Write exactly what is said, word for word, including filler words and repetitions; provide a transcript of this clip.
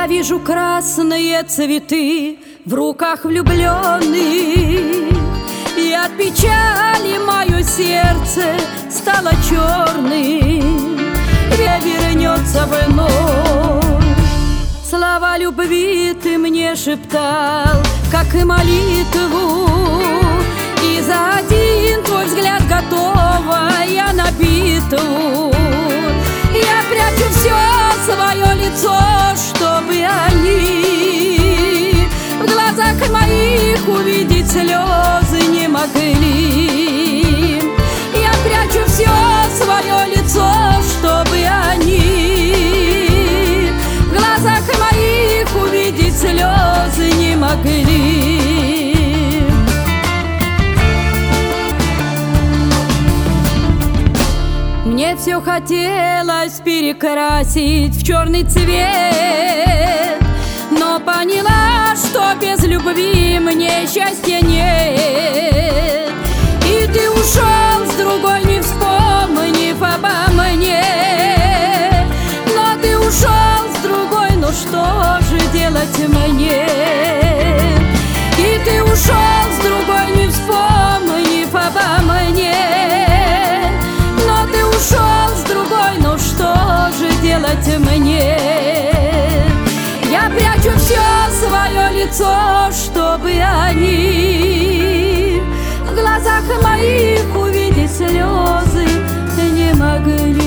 Я вижу красные цветы в руках влюбленных, и от печали мое сердце стало черным. Вернется вновь. Слова любви ты мне шептал, как и молитву, и за один твой взгляд готова я на битву. Я прячу все свое лицо, чтобы они в глазах моих увидеть слезы не могли. Я прячу все свое лицо, чтобы они в глазах моих увидеть слезы не могли. Мне все хотелось перекрасить в черный цвет, но поняла, что без любви мне счастья нет. И ты ушел с другой, не вспомнив обо мне. Но ты ушел с другой, ну что же делать мне? И ты ушел с другой, не вспомнив обо мне. Ушел с другой, ну что же делать мне? Я прячу все свое лицо, чтобы они в глазах моих увидеть слезы не могли.